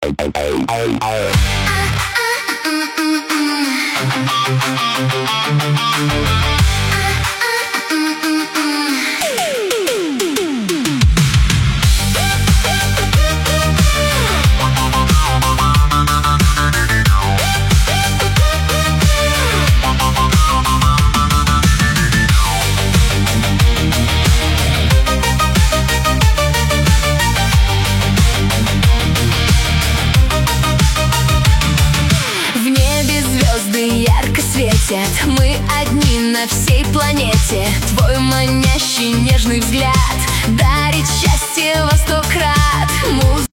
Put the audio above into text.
Ярко светят, мы одни на всей планете. Твой манящий нежный взгляд дарит счастье во 100 крат.